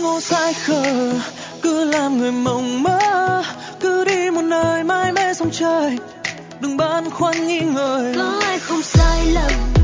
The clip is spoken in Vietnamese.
ngô dại khờ, cứ làm người mộng mơ, cứ đi một nơi mãi mê sông trời, đừng băn khoăn nghi ngờ. Có ai không sai lầm